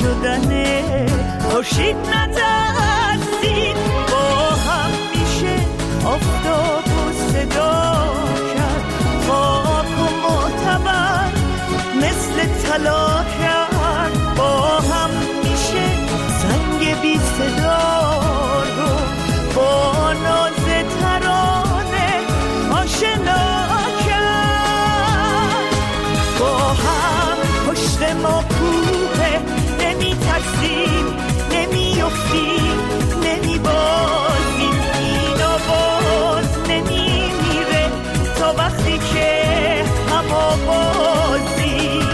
شدن خورشید نترسید، با هم میشه آفتاب و صدا کرد، خاک و معتبر مثل طلا کرد، با هم میشه زنگ بی صدا رو با ناز ترانه آشنا کرد، با هم پشت ما کوه، نمی ترسیم نمی افتیم نمی بازیم، این آواز نمی میره تا وقتی که هم آوازیم.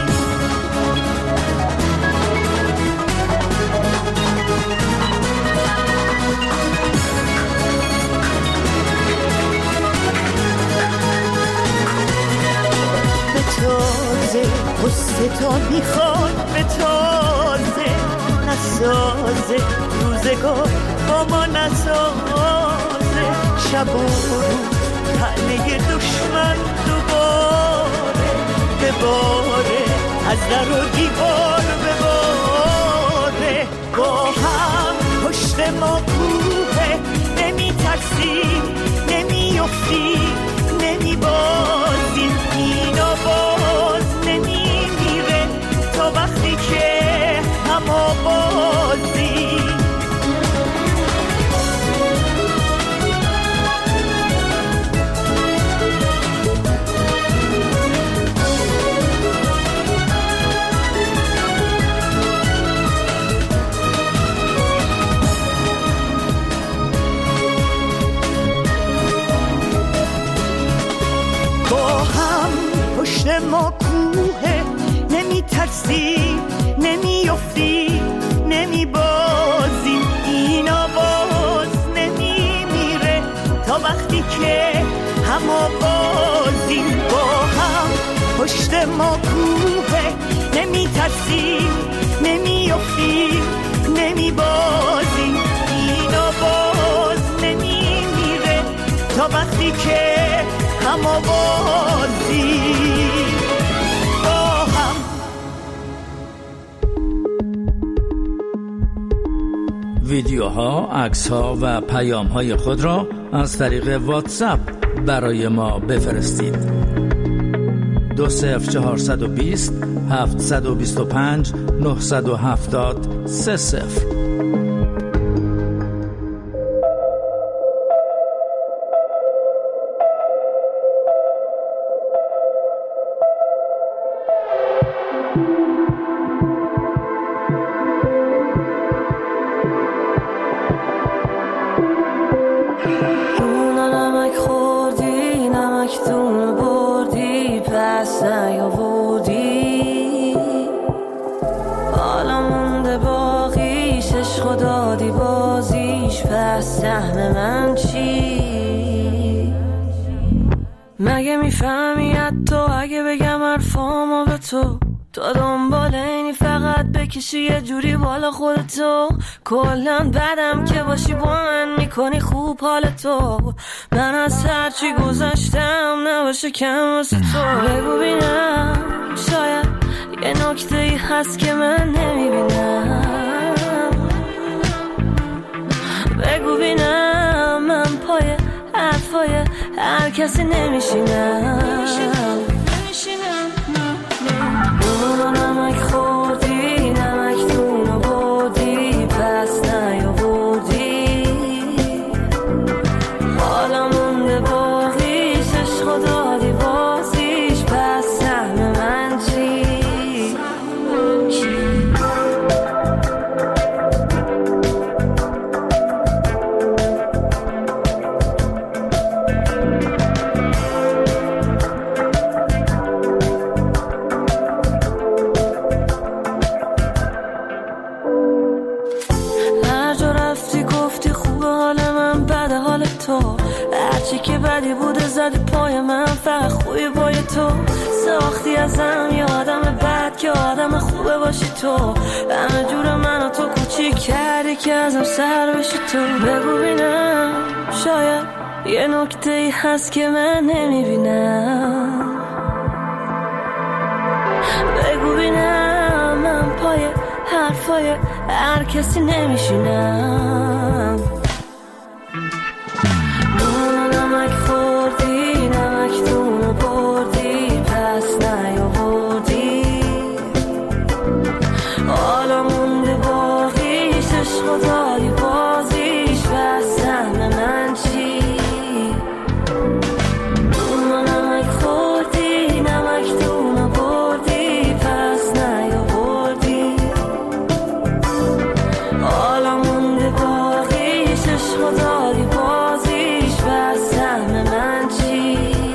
تازه قصه تا میخواد به تازه نسازه، روزگار با ما نسازه، شب و روز طعنه دشمن دوباره بباره، از در و دیوار بباره، با هم پشت ما کوه، نمی ترسیم نمی افتیم نمی بازیم، این آواز نمی میره تا وقتی که هم آوازیم. پشت ما کوه، نمی ترسیم نمی افتیم نمی بازیم، این آواز نمی میره تا وقتی که هم آوازیم، با هم پشت ما کوه، نمی ترسیم نمی افتیم نمی بازیم، این آواز نمی میره تا وقتی که هم آوازیم. ویدیوها، عکس‌ها و پیام‌های خود را از طریق واتساپ برای ما بفرستید. 20420 725 970 30. مگه میفهمی حتی اگه بگم حرفامو به تو دنبال اینی فقط بکشی یه جوری بالا خودتو، کلن بدم که باشی با من میکنی خوب حالتو، من از هرچی گذشتم نباشه کم واسه تو، بگو بینم شاید یه نکته ای هست که من نمیبینم، بگو بینم من پای حرفای هر کسی نمیشینم، نمک خوردی نمک دونو بودی پس نیاوردی، حالا مونده باقیش عشق دادی بازیش، پس سهم من چی؟ هرچی که بدی بوده زدی پای من، فقط خوبی پای تو ساختی ازم یه آدم بد که آدم خوبه باشی تو، همه جور منو تو کوچیک کردی که ازم سر بشی تو، بگو بینم شاید یه نکته ای هست که من نمیبینم، بگو بینم من پای هر حرفای هر کسی نمیشینم. نمک خوردی نمک دونو بردی پس نیاوردی، حالا مونده باقیش عشق و داری بازیش و سهم من چی؟ نمک خوردی نمک دونو بردی پس نیاوردی، حالا مونده باقیش عشق و داری بازیش و سهم من چی؟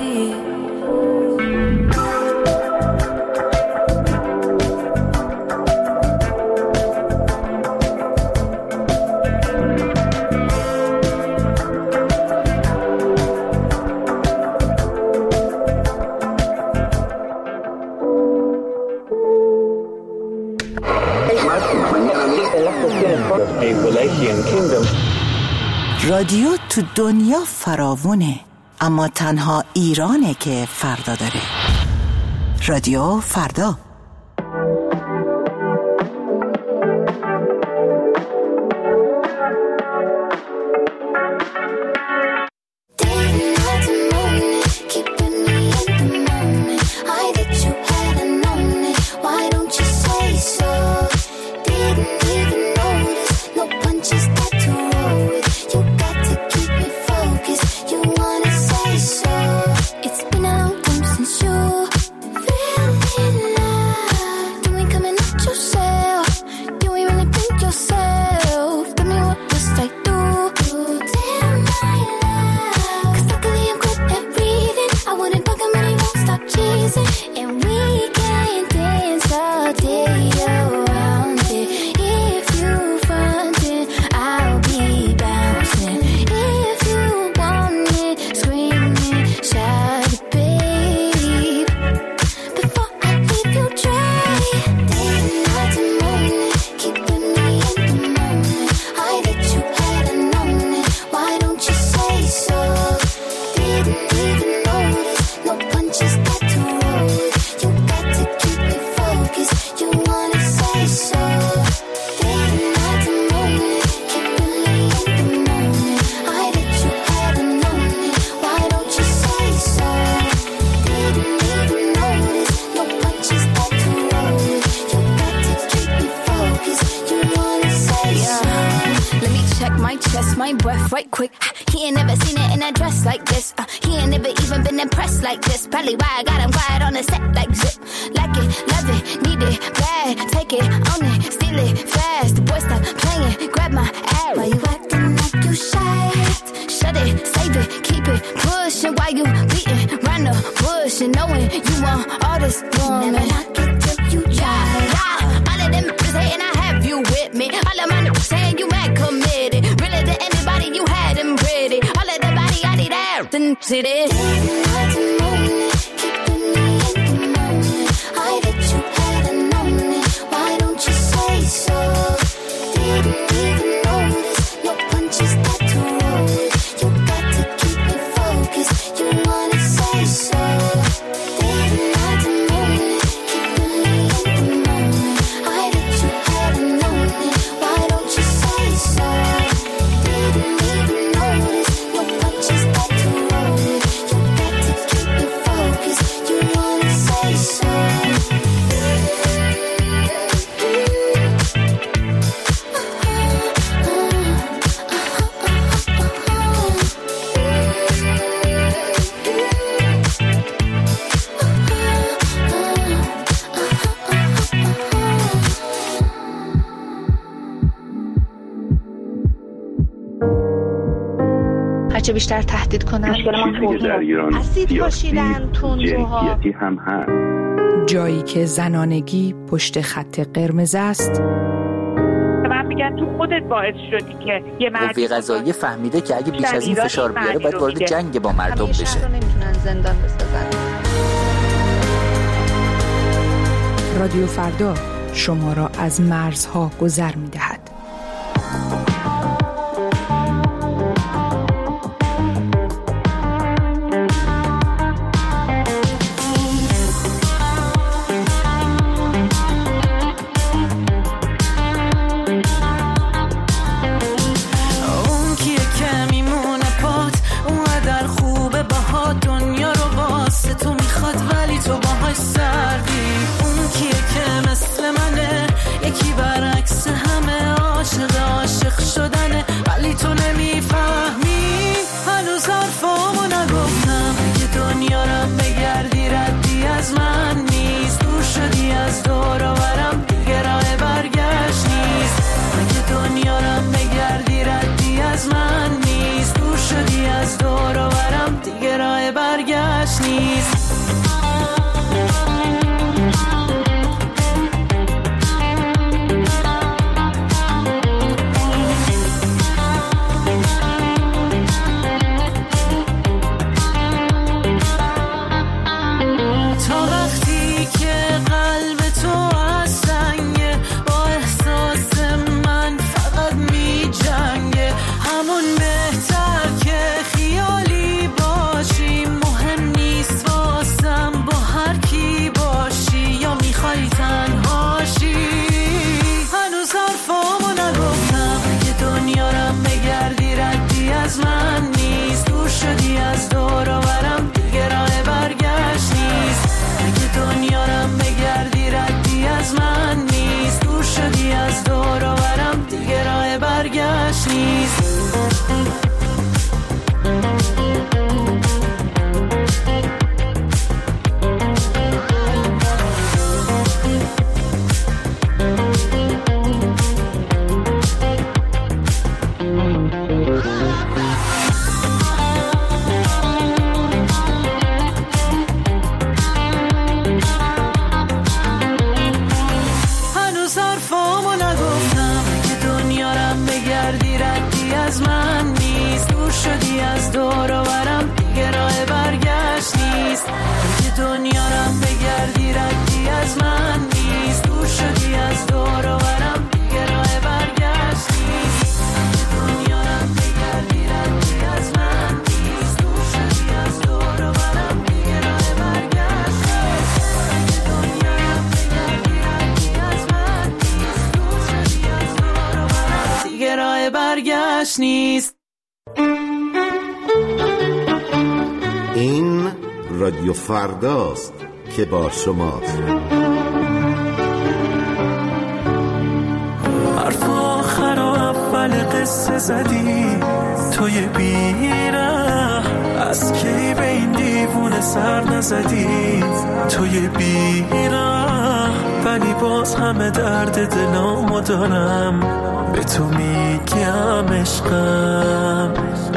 رادیو تو دنیا فراوونه، اما تنها ایرانه که فردا داره. رادیو فردا. My breath right quick. He ain't never seen it in a dress like this. He ain't never even been impressed like this. Probably why I got him quiet on the set like zip. Like it, love it, need it, bad. Take it, own it, steal it, fast. The boy stop playing, grab my ass. Why you acting like you shy? Shut it, save it, keep it pushing. While you beating round the bush and knowing you want all this woman. Never knock it till you try. Yeah. All of them is hating, I have you with me. All of my niggas saying you mad committed. Really to anybody you had them pretty. All of the body I need out and see this. هرچه بیشتر تهدید کنن در ایران اسید پاشیدن تندروها هم هست. جایی که زنانگی پشت خط قرمز است. من میگن تو خودت باعث شدی که یه قوه قضاییه فهمیده که اگه بیش از این فشار بیاره باید وارد جنگ با مردم بشه. رو نمیتونن زندان بسازن. رادیو فردا شما را از مرزها گذر می‌دهد. برگشت نیست. نیست. این رادیو فرداست که با شماست. حرف آخر و اول قصه زدی توی بیره، از کی به این دیوونه سر نزدی توی بیره، ولی باز همه درد دلامو دارم به تو میگم عشقم.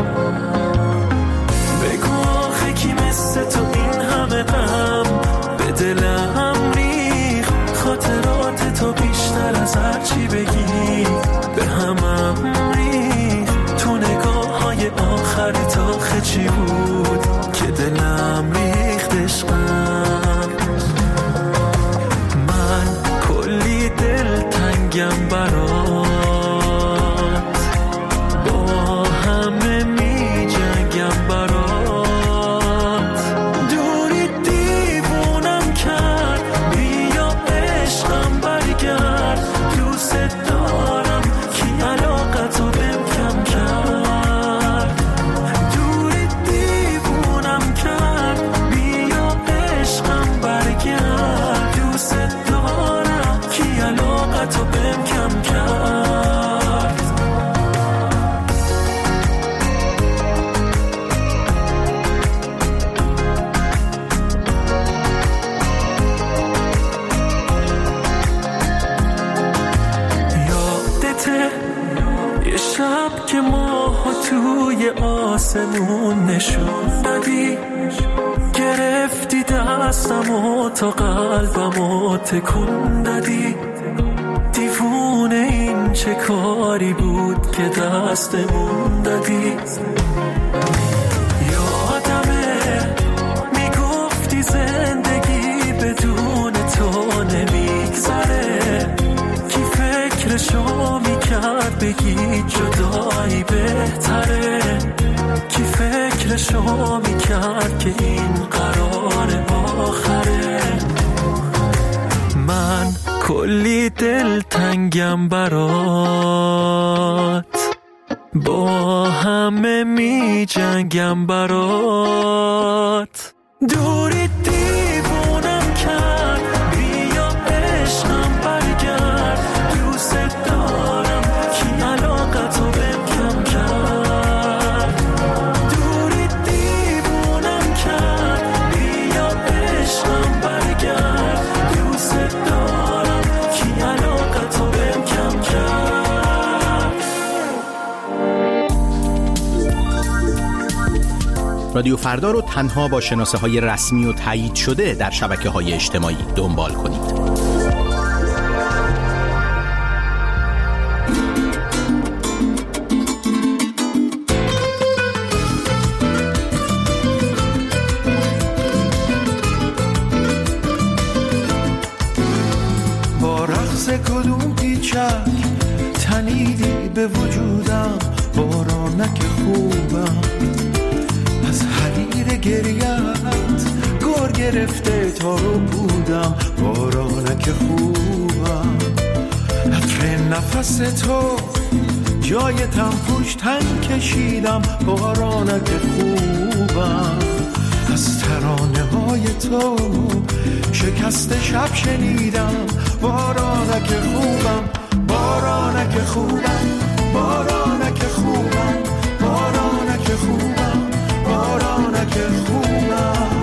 بگو آخه کی مثل تو این همه غم به دلم ریخ، خاطرات تو بیشتر از هر چی بگی به همم ریخ. تو نگاه های آخرت آخه چی بود که دلم ریخت عشقم. من کلی دل تنگم برات، آسمون نشون دادی، گرفتی دستمو تا قلبمو تکون دادی. دیوونه این چه کاری بود که دستمون دادی. یادمه میگفتی زندگی بدون تو نمیگذره، کی فکرشو میکرد بگی جدایی بهتره، کی فکرشو میکرد که این قرار آخره. من کلی دل تنگم برات، با همه می جنگم برات. دوری دیوونم کرد، بیا عشقم برگرد، دوست دارم کی علاقتو بهم کم کرد. دوری دیوونم کرد، بیا عشقم برگرد، دوست دارم کی علاقتو بهم کم کرد. رادیو فردا رو تنها با شناسه‌های رسمی و تایید شده در شبکه‌های اجتماعی دنبال کنید. با رقص کدوم پیچک تنیدی به وجودم، بارانک خوبم از حریر گریت گر گرفته تا رو بودم. بارانک خوبم عطر نفس تو جای تنفوش تن کشیدم. بارانک خوبم از ترانه های تو شکست شب شنیدم. بارانک خوبم، بارانک خوبم، بارانک خوبم، بارانک خوبم، بارانک خوبم.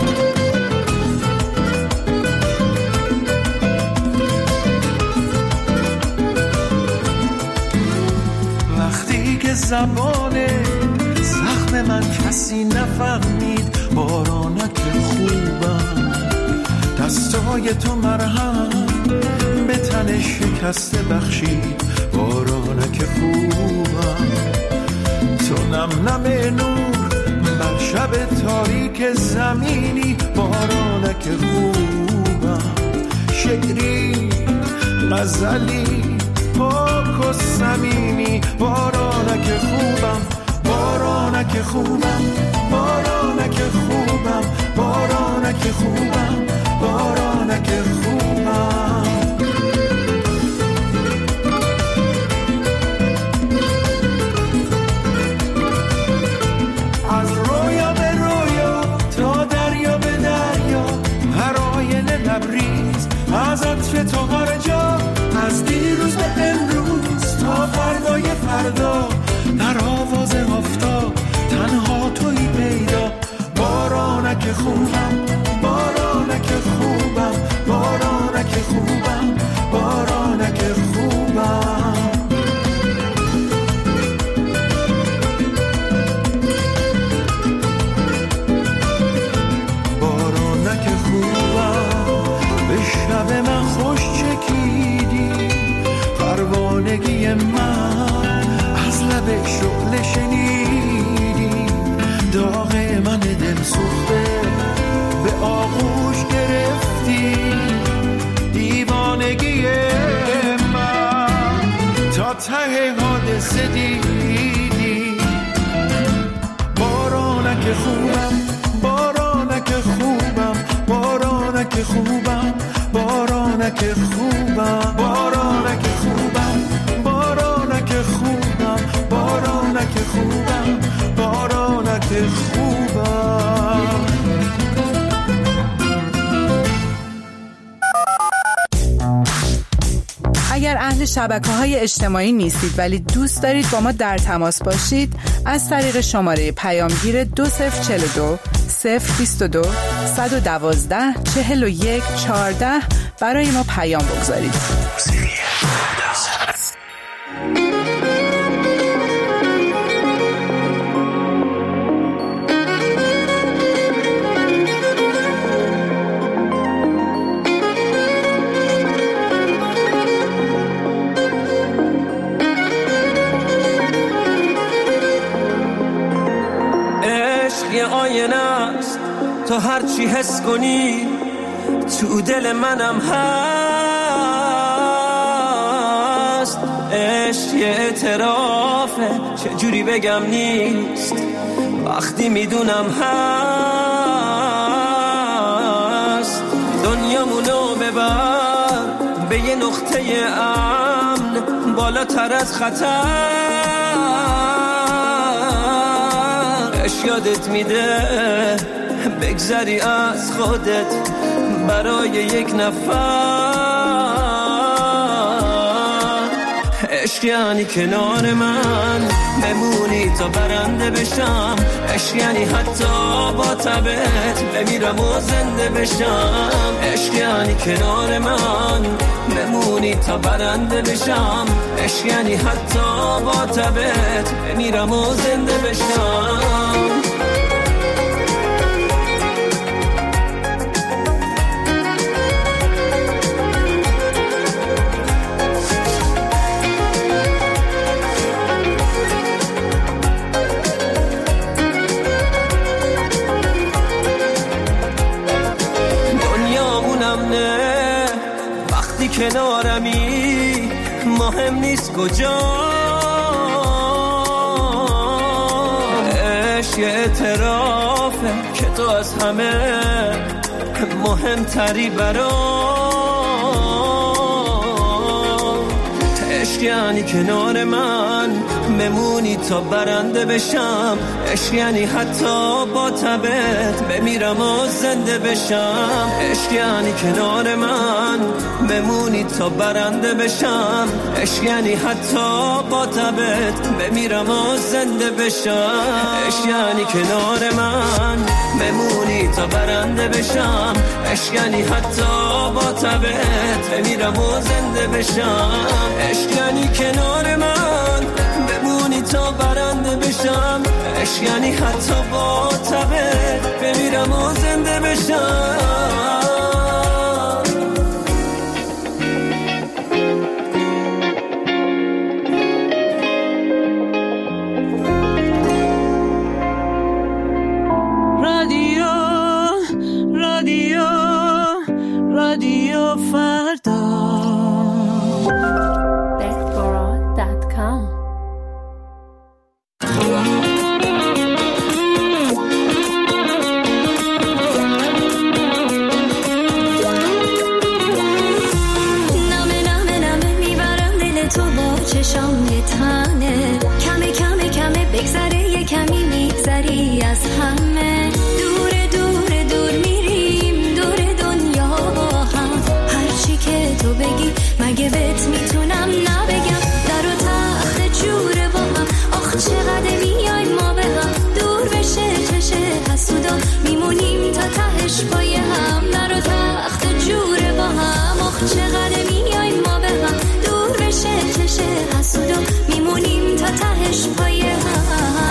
وقتی که زبان زخم من کسی نفهمید، بارانک خوبم. دستای تو مرهم به تن شکسته بخشید، بارانک خوبم. تو نم نم نور بر شب تاریک زمینی، بارانک خوبم. شعری غزلی پاک و صمیمی، بارانک خوبم، بارانک خوبم، بارانک خوبم، بارانک خوبم، بارانک خوبم. از رویا به رویا تا دریا به دریا، هر آینه لبریز از عطر تو هر جا. از دیروز به امروز تا فردای فردا، در آواز آفتاب تنها تویی پیدا. بارانک خوبم، بارانک خوبم، بارانک خوبم، بارانک خوبم. بارانک خوبم، به شب من خوش چکیدی، پروانگی من از لب شعله شنیدی. داغ من دل سوخته به آغوش گرفتی، دیوانگی من تا ته حادثه دیدی. بارانک خوبم، بارانک خوبم، بارانک خوبم، بارانک خوبم، بارانک خوبم، بارانک خوبم، بارانک خوبم، بارانک خوبم. اگر اهل شبکه‌های اجتماعی نیستید ولی دوست دارید با ما در تماس باشید، از طریق شماره پیامگیر 2042 022 112 41 14 برای ما پیام بگذارید. تو هر چی حس کنی تو دل منم هست. عشق یه اعترافه، چجوری بگم نیست وقتی میدونم هست. دنیامونو ببر به یه نقطه امن، بالاتر از خطر. عشق یادت میده بگذری از خودت برای یک نفر. عشق یعنی کنار من بمونی تا برنده بشم. عشق یعنی حتی با تبت بمیرم و زنده بشم. عشق یعنی کنار من بمونی تا برنده بشم. عشق یعنی حتی با تبت بمیرم و زنده بشم. کنارمی مهم نیست کجا. عشق یه اعترافه که تو از همه مهمتری برام. عشق یعنی کنار من بمونی تا برنده بشم، عشق یعنی حتی با تبت بمیرم و زنده بشم، عشق یعنی کنار من بمونی تا برنده بشم، عشق یعنی حتی با تبت بمیرم و زنده بشم، عشق یعنی کنار من بمونی تا برنده بشم، عشق یعنی حتی با تبت بمیرم و زنده بشم، عشق یعنی کنار من بمونی تا برنده بشم، عشق یعنی حتی با تبت بمیرم و زنده بشم. رادیو فردا چشام تنه کمه کمه کمه بگذره یه کمی میگذری از همه دوره دوره دور میریم دور دنیا با هم هرچی که تو بگی مگه بهت میتونم نبگم در و تخت جوره با هم آخ چقدر میای ما به هم دور بشه چشه حسودا میمونیم تا تهش پای هم در و تخت جوره با هم آخ چقدر میای ما به هم دور بشه چشه حسودا میمونیم تا تهش پای هم.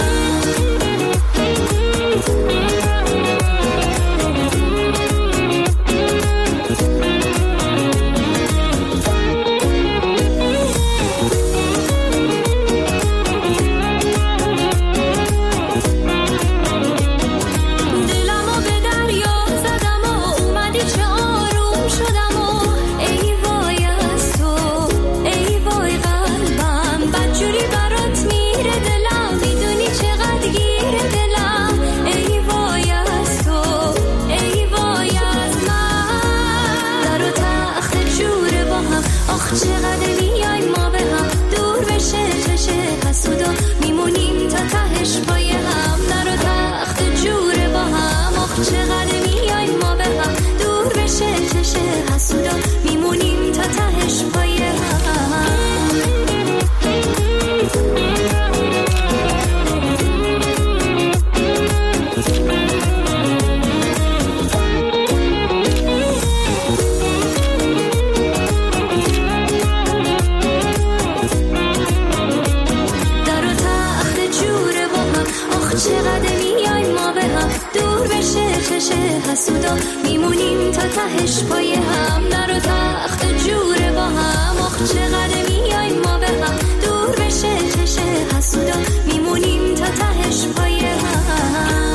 حسودا میمونیم تا تهش پای هم در و تخت جوره با هم آخ چقدر میای ما به هم دور بشه چشه حسودا میمونیم تا تهش پای هم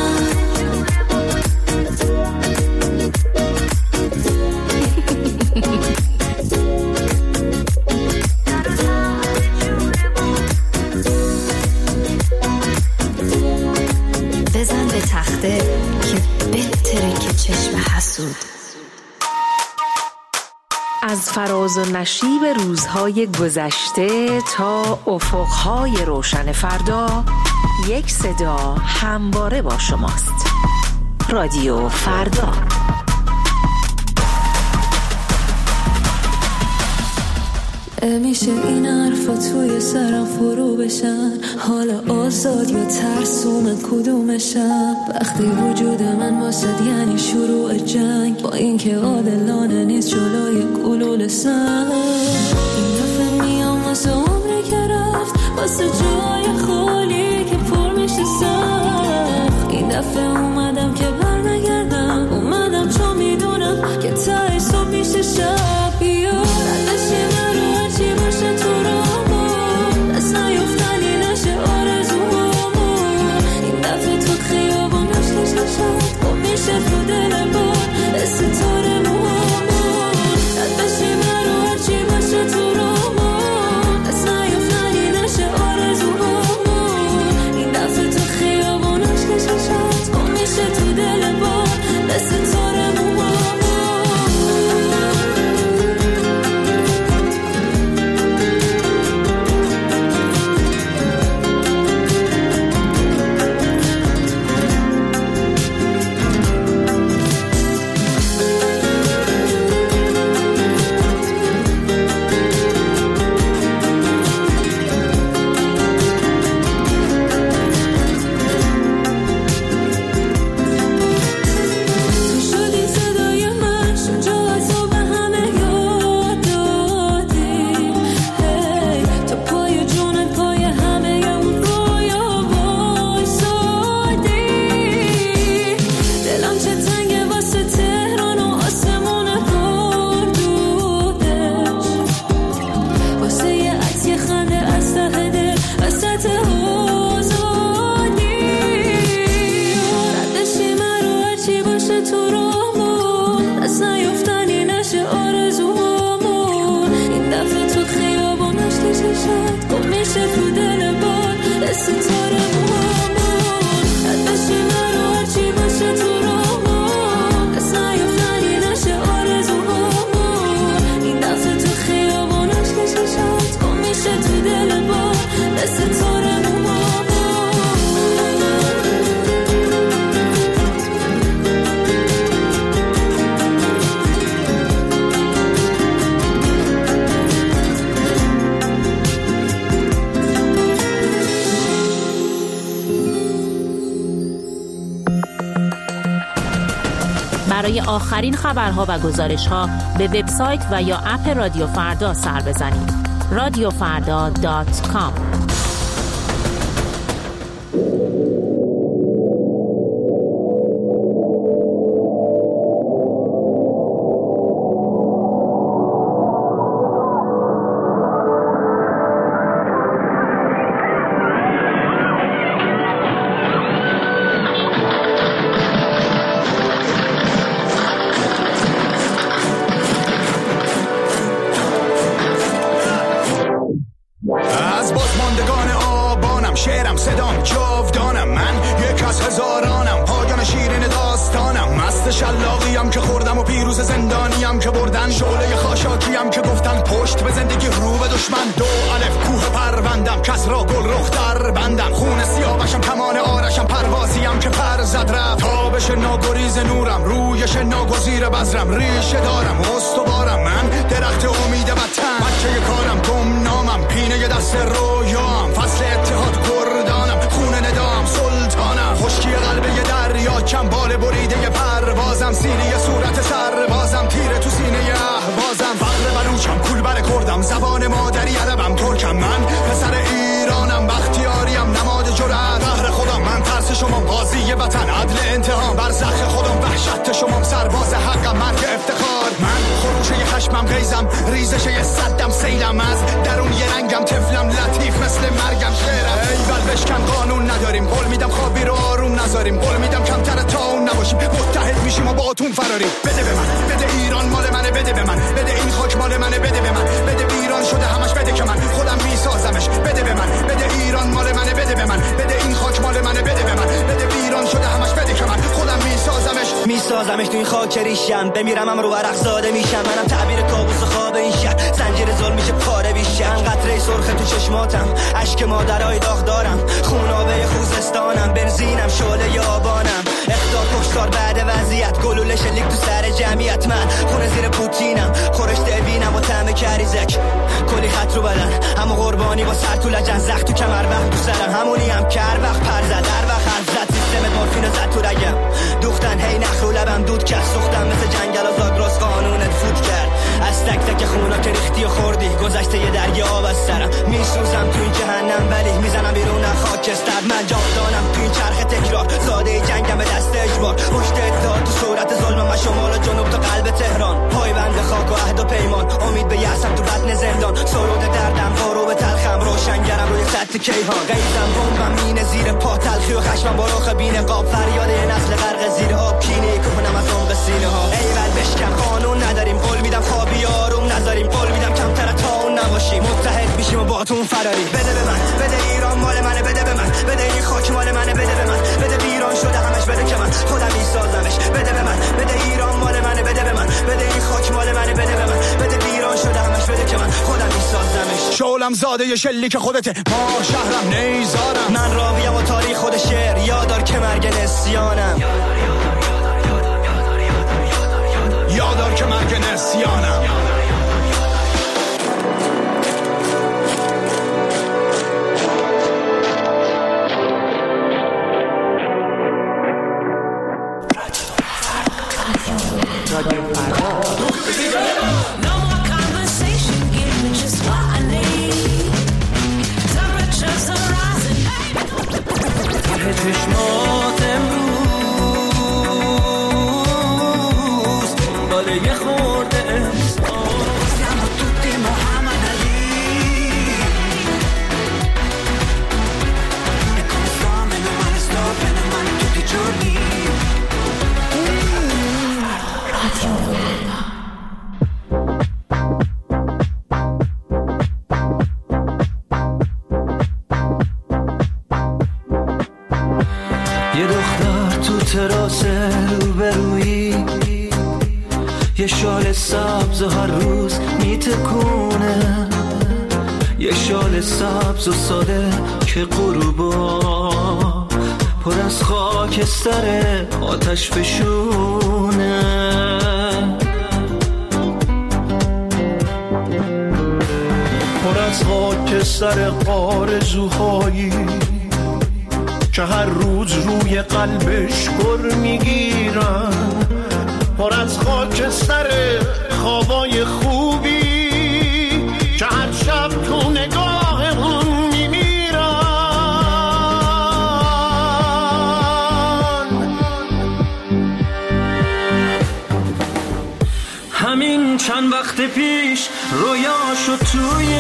بزن به تخته که بهتره که چشم حسود. از فراز و نشیب روزهای گذشته تا افقهای روشن فردا، یک صدا همواره با شماست. رادیو فردا. میشه این حرفا توی سرم فرو بشن، حالا آزاد یا ترسوم کدومشم؟ وقتی وجود من واسد یعنی شروع جنگ، با اینکه عادلانه نیست جلوی گلوله سنگ. این دفعه میام واسه عمری که رفت، واسه جای خالی که پر میشه سخت. این دفعه اومدم که بر نگردم، اومدم چون میدونم که تای صبح میشه شب. بیار ازشی من رو هرچی باشه تو رامون، دست نیفتنی نشه آرزومون. این دفعه تو خیابون نشکش نشد، گم میشه تو دل بار ستاره موامون. ازشی من رو هرچی باشه تو رامون، دست نیفتنی نشه آرزومون. این دفعه تو خیابون نشکش نشد، گم میشه ستاره موهامون رد بشی منو هرچی باشه تو راهمون دست نیافتنی نشه آرزوهامون این دفعه تو خیابون عشق چشات گم میشه تو دل باد ستاره موهامون برای آخرین خبرها و گزارش‌ها به وبسایت و یا اپ رادیو فردا سر بزنید. radiofarda.com. شلاقیم که خوردم و پیروز زندانیم که بردن شعله خاشاکیم که گفتن پشت به زندگی رو به دشمن 2 الف کوه پروندم کس را گل رخ در بندم خون سیاوشم کمان آرشم پروازیم که پر زد رفت تابش ناگریز نورم رویش ناگزیر بذرم ریشه دارم استوارم من درخت امید وطن بچه کارم گمنامم پینه دست رویام فصل اتحاد کردانم خون ندام سلطانم خشکی قلب یه دریا چنبال بریده پروازم سینه صورت سربازم تیره تو سینه اهوازم فقر بلوچم کولبر کردم زبان مادری عربم ترکم من پسر ایرانم بختیاریم نماد جرأت قهر خودم من ترس شما قاضی وطن عدل انتقام برزخ خودم وحشت شما سرباز حقم مرگ افتخار من خروشه خشمم غیزم ریزش صدم سیلم از درون یه رنگم طفلم لطیف مثل مرگم شعرم ایول بشکن قانون نداریم قول میدم خوابی رو آروم نذاریم قول میدم کمتر تا اون نباشیم متحد میشیم و با اتون فراریم بده به من بده ایران مال منه بده به من بده این خاک مال منه بده به من بده ایران شده همش بده که من خودم میسازمش بده به من بده ایران مال منه بده به من بده این خاک مال منه بده به من بده ایران شده همش بده که من خودم میسازمش تو این خاک ریشم بمیرم هم رو ورق زاده میشم منم تعبیر کابوس و خواب این شهر زنجیر ظلم میشه پاره بیشم قطره سرخ تو چشماتم اشک مادرای داغ دارم خونابه خوزستانم بنزینم شعله یابانم اختار کشتار بعد وضعیت گلوله شلیک تو سر جمعیت من خونه زیر پوتینم خورش دوینم و طعم کریزک کلی خط رو بدن اما قربانی با سر تو لجن زخ تو کمر وقت تو سرم همونی هم کر وقت پر زد در وقت حرف زد سیستم مورفین زد تو رگم دوختن هی نخ رو لبم دود کرد سوختم مثل جنگل آزاد راست قانونت فوت کرد از تک تک خونا که ریختی و خوردی گذشته یه دریا آب از سرم میسوزم تو این جهنم ولی میزنم بیرون خاکستر من جاودانم تو این چرخ تکرار ساده جنگم به دست اجبار پشت اتحاد تو صورت ظلمم و شمال و جنوب تا قلب تهران پایبند خاک و عهد و پیمان امید به یأسم تو بطن زندان سرود دردم غروب تلخم روشنگرم روی سطح کیهان غیظم بمبم مینه زیر پا تلخی و خشمم با رخ بی نقاب فریاد یه نسل غرق زیر آب کینه کنم از عمق سینه ها ایول بشکن قانون نداریم قول میدم خوابی آروم نذاریم قول میدم کمتر تا اون نباشیم متحد میشیم و با تون فراری بده به من بده ایران مال منه بده به من بده این خاک مال منه بده به من بده ایران شده همش بده که من خودم میسازمش بده به من بده ایران مال منه بده به من بده این خاک مال منه بده به من بده ایران شده همش بده که من خودم میسازمش شعلم زاده ی شلیک خودته ما شهرم نیزارم من راویم و تاریخ خود شعر یادار که مرگ نسیانم یادار که مرگ نسیانم چشمات امروز دنبال یه خورده siamo tutti Muhammad Ali e come sto meno male tutti i giorni یه دختر تو تراس روبرویی، یه شال سبز و هر روز میتکونه، یه شال سبز و ساده که غروبا پر از خاکستر آتش فشونه. پر از خاکستر آرزوهایی که هر روز روی قلبش گر میگیرن، پر از خاکستر خوابای خوبی که هر شب تو نگاه اون میمیرن. همین چند وقت پیش رویاشو توی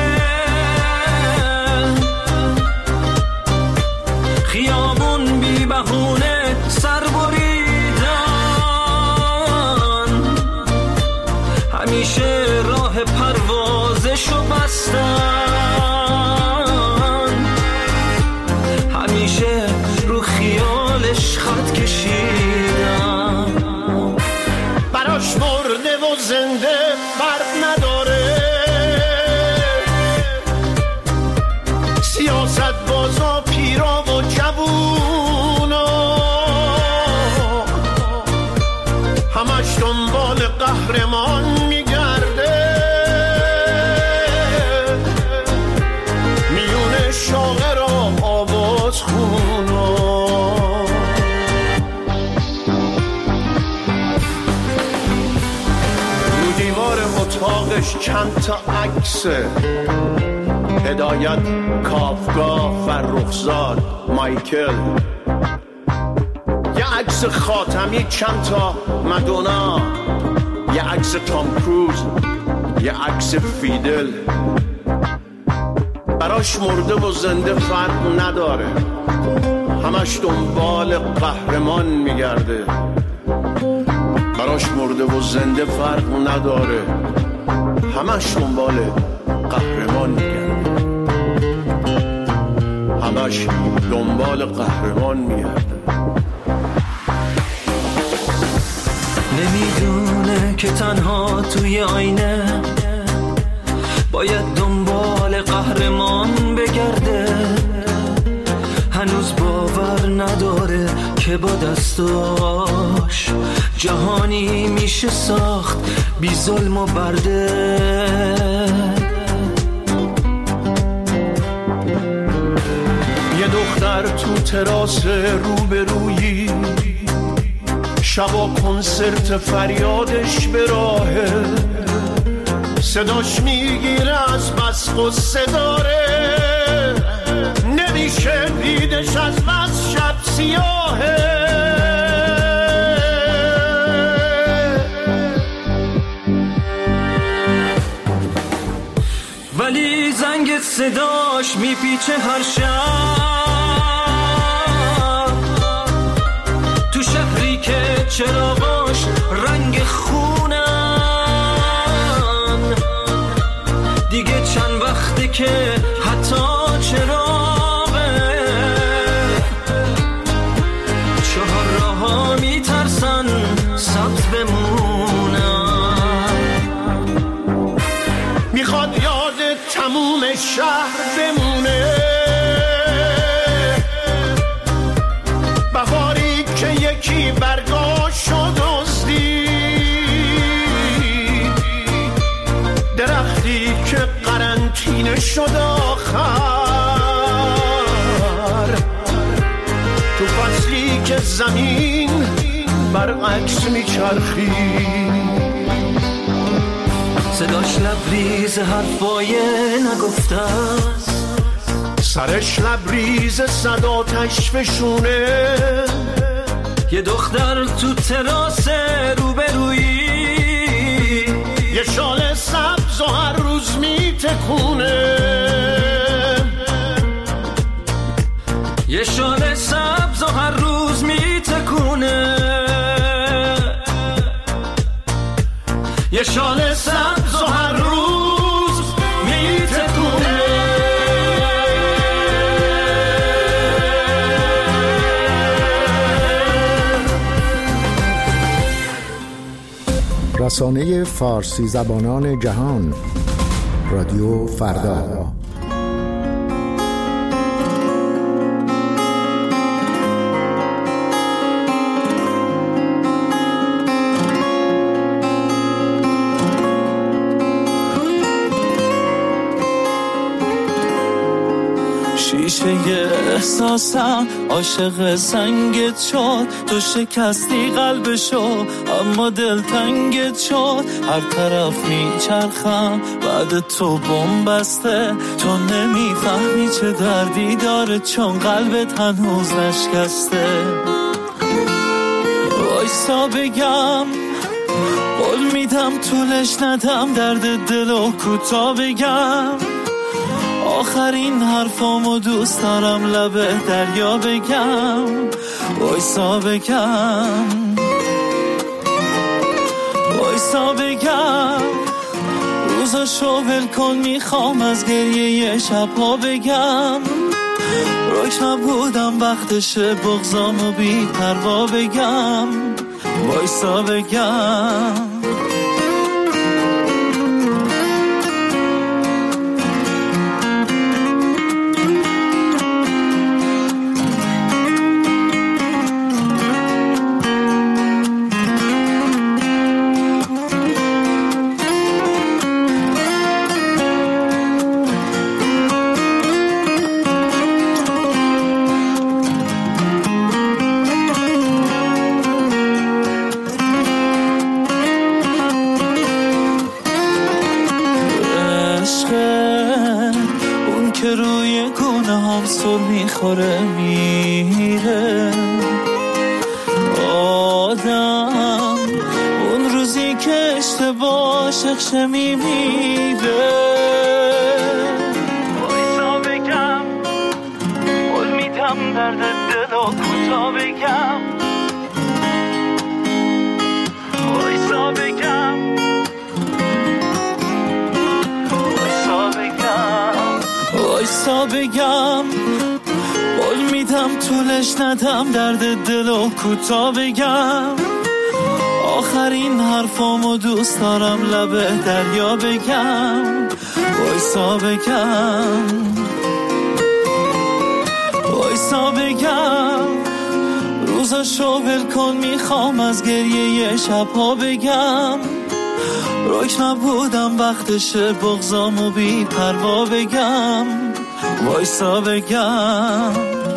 خیابون بی بهونه سر بریدن، همیشه راه پروازشو بستن، همیشه رو خیالش خط کشیدن. براش مرده و زنده فرق نداره، سیاست بازا پیرا و جوونا همش دنبال قهرمان میگرده، میونه شاعر و آواز خونا. رو دیوار اتاقش چند تا عکسه، هدایت، کافکا، فرخزاد، مایکل، یه عکس خاتمی، چند تا مادونا، یه عکس تام کروز، یه عکس فیدل. براش مرده و زنده فرق نداره، همش دنبال قهرمان میگرده. براش مرده و زنده فرق نداره، همش دنبال قهرمان میگرده، همش دنبال قهرمان میگرده. نمیدونه که تنها توی آینه باید دنبال قهرمان بگرده، هنوز باور نداره که با دستاش جهانی میشه ساخت بی ظلم و برده. یه دختر تو تراس روبرویی، شبا کنسرت فریادش به راهه، صداش میگیره از بس غصه داره، نمیشه دیدش از بس شب سیاهه. ولی زنگ صداش میپیچه هر شب، تو شهری که چراغاش رنگ خونن، دیگه چند وقته که حتی چراغه چهار راه‌ها میترسن سبز بمونن. میخواد یاد تموم شهر بمونه، بهاری که یکی برگاشو دزدید، درختی که قرنطینه شد آخر، تو فصلی که زمین برعکس میچرخید، صداش لبریز حرفای نگفته است، سرش لبریز صداتش فشونه. یه دختر تو تراس روبرویی، یه شال سبز و هر روز میتکونه، یه شال سبز و هر روز میتکونه، یه شال سبز و هر روز میتکونه. رسانه فارسی زبانان جهان، رادیو فردا. شیشه احساسم عاشق سنگت شد، تو شکستی قلبشو اما دل تنگت شد. هر طرف میچرخم بعد تو بم بسته، تو نمیفهمی چه دردی داره چون قلبت هنوز نشکسته. وایسا بگم، قول میدم طولش ندم، درد دلو کوتا بگم. آخرین حرفامو دوست دارم لبه دریا بگم. وایسا بگم، وایسا بگم، روزاشو ول کن، میخوام از گریه شبها بگم. روک نبودم وقتشه بغضامو بی پروا بگم. وایسا بگم، میخوره میره آدم، اون روزی که اشتباه شخشه میمیره. وایسا بگم، قول میدم درد دلو کوتا بگم. وایسا بگم، وایسا بگم، وایسا بگم، قول میدم طولش ندم، درد دلو کوتا بگم. آخرین حرفامو دوست دارم لبه دریا بگم. وایسا بگم، وایسا بگم، روزاشو ول کن، میخوام از گریه شبها بگم. روک نبودم وقتشه بغضامو بی پروا بگم. وایسا بگم،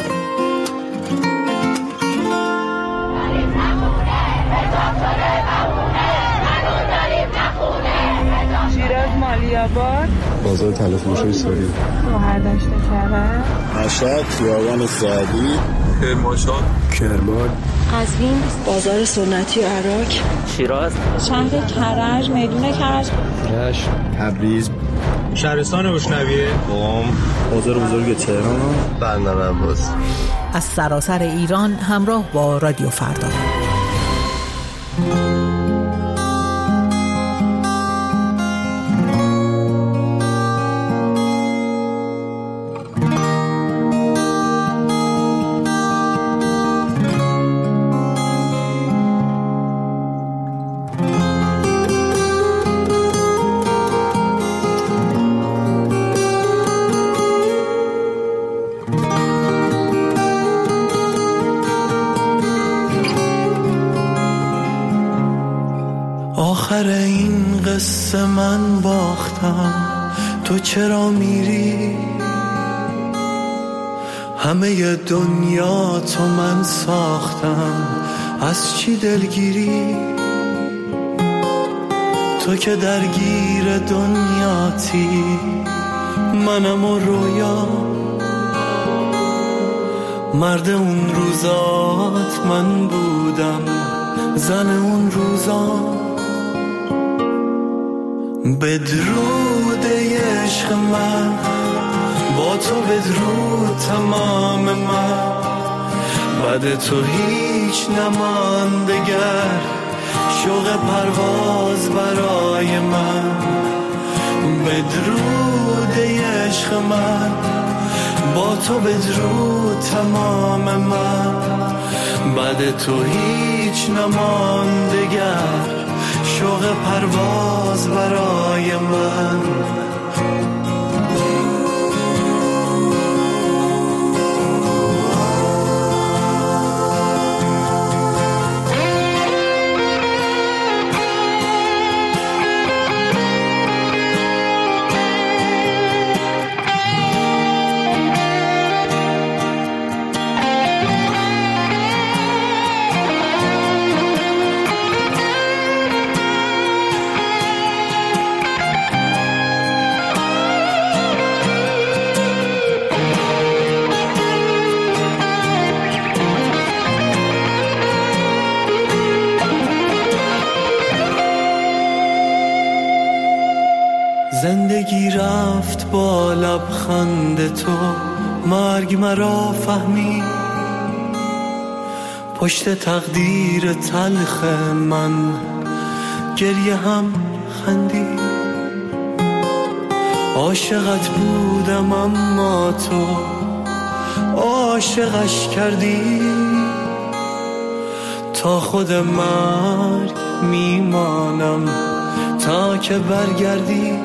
شیراز مالیاباد، بازار تلفروشی سوری، مهردشت کرد، مشهد خیابان سعدی، کرمانشاه، کرمان، قزوین، بازار سنتی عراق، شیراز، شهر کرج، میدون کرج، رشت، تبریز، شهرستان بوشنویه، قم، بازار بزرگ تهران، بندر عباس. از سراسر ایران همراه با رادیو فردا. آخر این قصه من باختم، تو چرا میری؟ همه دنیا تو من ساختم، از چی دلگیری؟ تو که درگیر دنیاتی، منم و رویا، مرد اون روزات من بودم، زن اون روزا. بدرود عشق من، با تو بدرود تمام من، بعد تو هیچ نماند دگر، شوق پرواز برای من. بدرود عشق من، با تو بدرود تمام من، بعد تو هیچ نماند دگر، شوق پرواز برای من. زندگی رفت با لبخند تو، مرگ مرا فهمی، پشت تقدیر تلخ من گریه هم خندی. عاشقت بودم اما تو عاشقش کردی، تا خود مرگ میمانم تا که برگردی.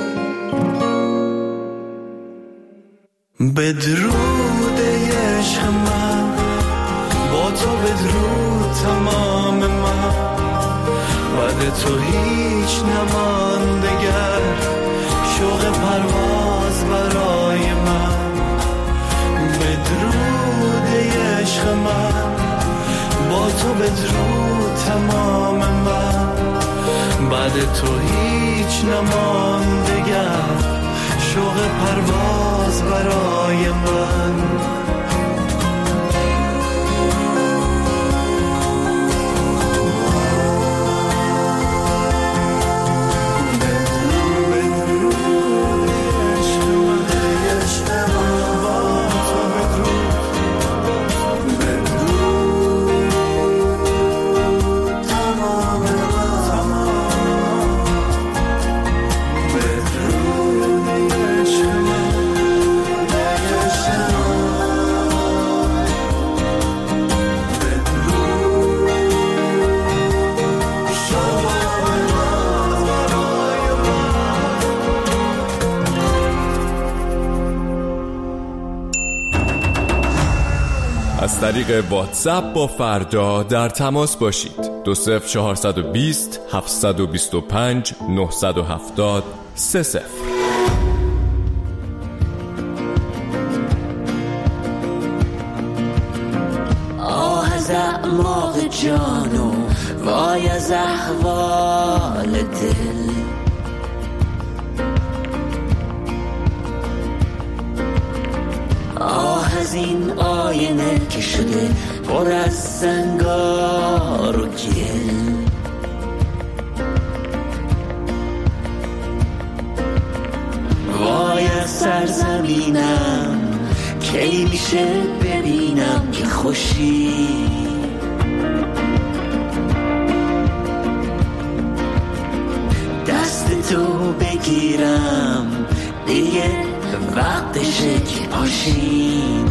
بدرود عشق من، با تو بدرود تمام من، بعد تو هیچ نماندگر، شوق پرواز برای من. بدرود عشق من، با تو بدرود تمام من، بعد تو هیچ نماندگر، شوق پرواز برای من. از طریق واتساپ با فردا در تماس باشید. 20420 725 970 30. آه از اعماق جانو وای از احوال دل، آه از این آینه که شده پر از زنگار و گل. وای از سرزمینم کی میشه ببینم که خوشی، دست تو بگیرم دیگه وقتشه که پاشیم.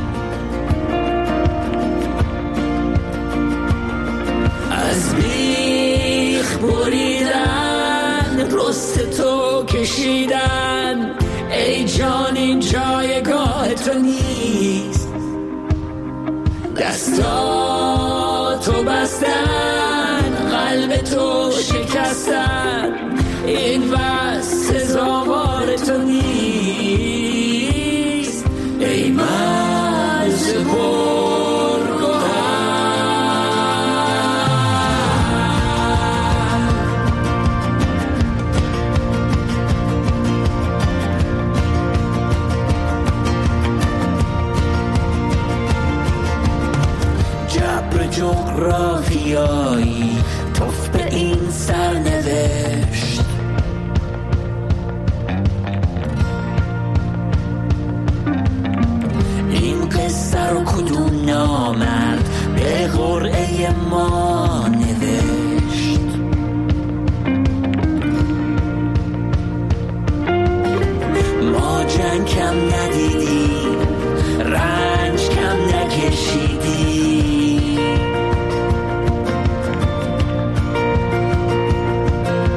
از بیخ بریدن رست تو کشیدن، ای جان این جایگاه تو نیست، دستاتو بستن قلب تو شکستن، این بس سزاوار تو نیست، ای مرز پرگوهر. جبر جغرافیایی توف به این سرنوشت، این قصه رو کدوم نامرد به قرعه ما نوشت. ما جنگ کم ندیدیم، رنج کم نکشیدیم،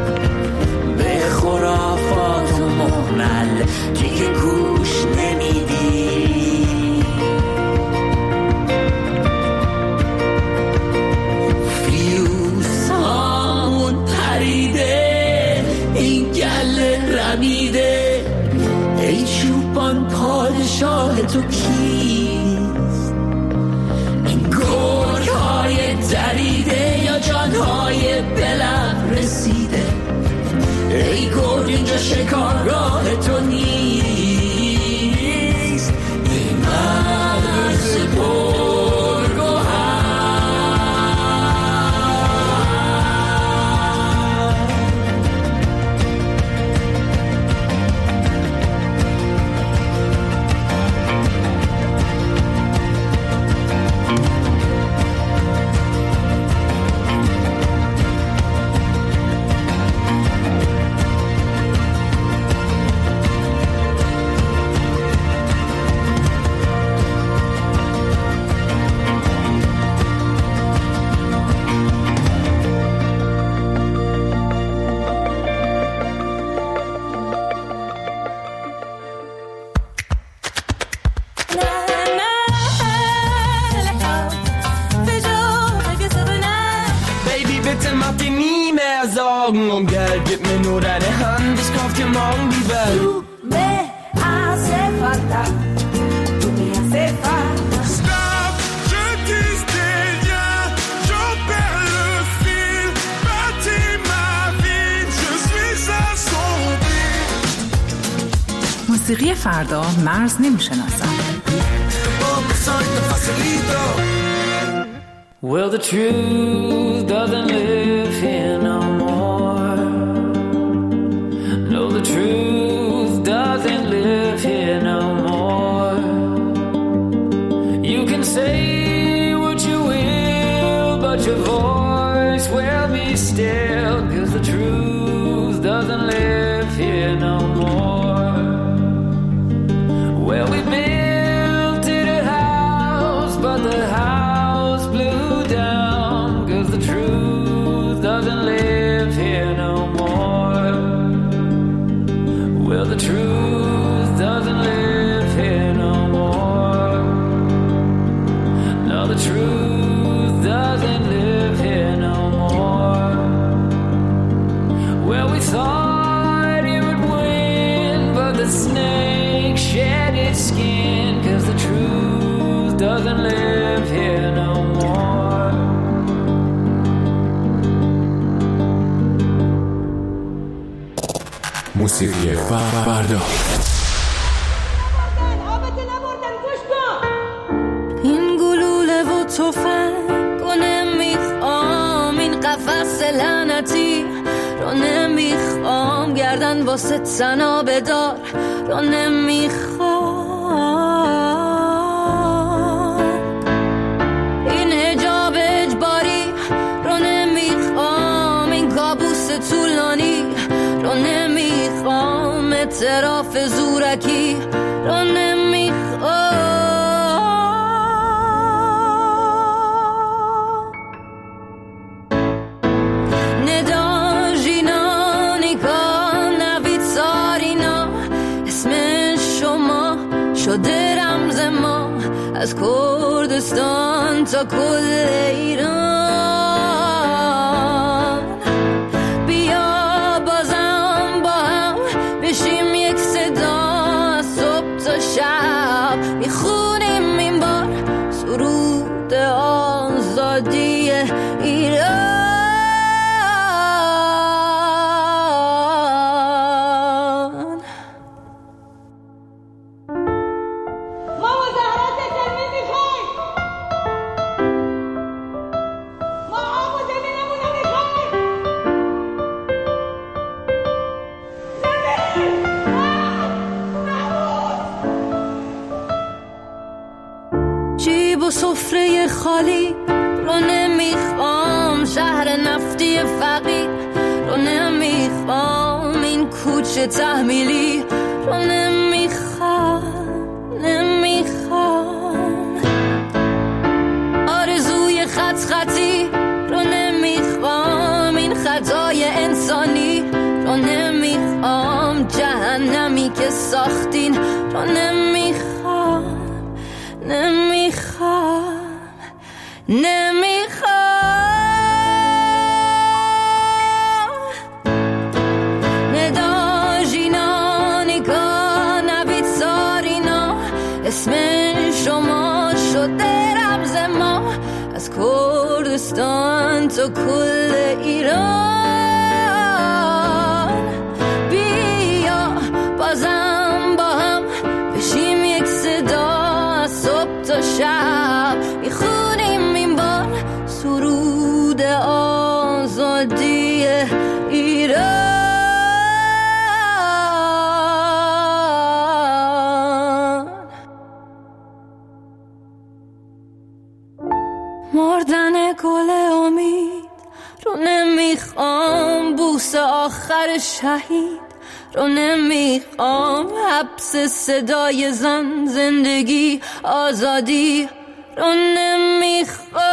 به لب رسیده. ای گرگ اینجا شکارگاه تو نیست، ای مرز Und Geld, gib mir nur deine Hand, ich kauf dir morgen die Welt. Tu me hace falta, tu me hace falta. Stop, je tisse des liens, j'en perds le fil. Bâtis ma vie, je suis assombri. موسیقی فردا مرز نمیشناسد. Well, the truth doesn't live here no more. No, the truth doesn't live here no more. You can say what you will, but your voice will be still, 'cause the truth doesn't live here no more. Well, we built it a house, but the house blew down, 'cause the truth doesn't live here no more. Well, the truth doesn't live here no more. No, the truth doesn't live here no more. Well, we thought it would win, but the snake shed its skin, 'cause the truth doesn't live here no more. موسیقی فردا. این گلوله و تفنگ رو نمیخوام، این قفس لعنتی رو نمیخوام، گردن واسه تنها بدار رو نمیخوام، این حجاب اجباری رو نمیخوام، این کابوس طولانی رو نمیخوام، اعتراف زورکی رو نمیخوام. شده رمز ما از کردستان تا کل ایران. بیا بازم با هم بشیم یک صدا، از صبح تا شب میخونیم این بار سرود آزادی ایران. جیب و سفره خالی رو نمیخوام، شهر نفتی فقیر رو نمیخوام، این کوچه تحمیلی رو نمیخوام، آرزوی خطی رو نمیخوام، این خطای انسانی رو نمیخوام، جهنمی که ساختین رو نمیخوام. ندا جینانی که نوید سارینا اسم شما شده سبز ما از کردستان تا کل ایران. بیا بازم با هم بشیم یک صدا از صبح تا شب، میخونیم این بار سرود آزادی ایران. مردن گل امید رو نمیخوام، بوس آخر شهید رو نمیخوام، حبس صدای زن، زندگی آزادی رو نمیخوام.